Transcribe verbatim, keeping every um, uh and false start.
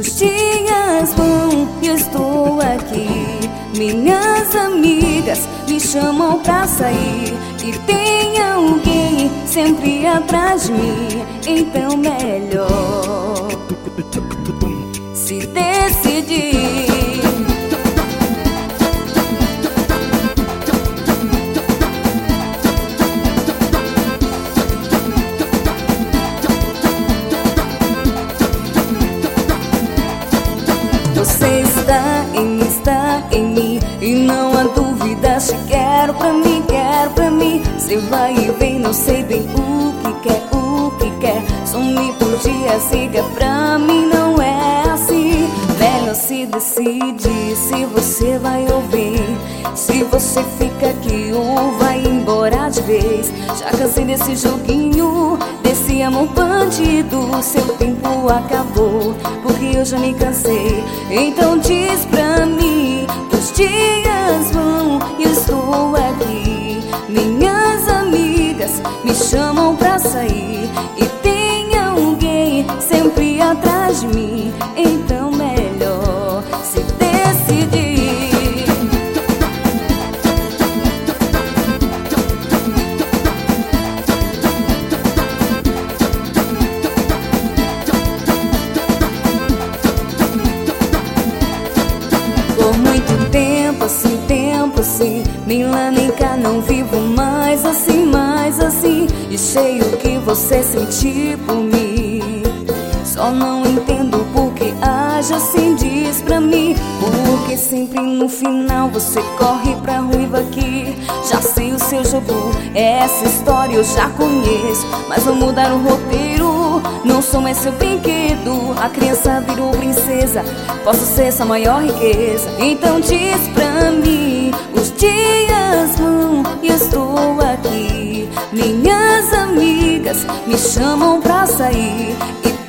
Os dias vão e eu estou aqui. Minhas amigas me chamam pra sair e tem alguém sempre atrás de mim. Então melhor se decidir. Você está em mim, está em mim, e não há dúvida. Se quero pra mim, quero pra mim. Você vai e vem, não sei bem o que quer, o que quer. Some por dia, siga pra mim, não é assim. Melhor se decide se você vai ou vem. Se você fica aqui ou vai embora de vez. Já cansei desse joguinho, desse amor bandido. Seu tempo acabou, porque eu já me cansei. Então diz pra mim, os dias vão e eu estou aqui. Minhas amigas me chamam pra sair e tem alguém sempre atrás de mim. Então melhor se decidir. Por muito tempo assim, tempo assim, nem lá nem cá, não vivo mais assim, mais assim. E sei o que você sentir por mim. Só não entendo por que age assim, diz pra mim. Porque sempre no final você corre pra ruiva aqui. Já sei o seu jogo, essa história eu já conheço. Mas vou mudar o roteiro, não sou mais seu brinquedo. A criança virou princesa, posso ser sua maior riqueza. Então diz pra mim, os dias vão e eu estou aqui. Minhas amigas me chamam pra sair e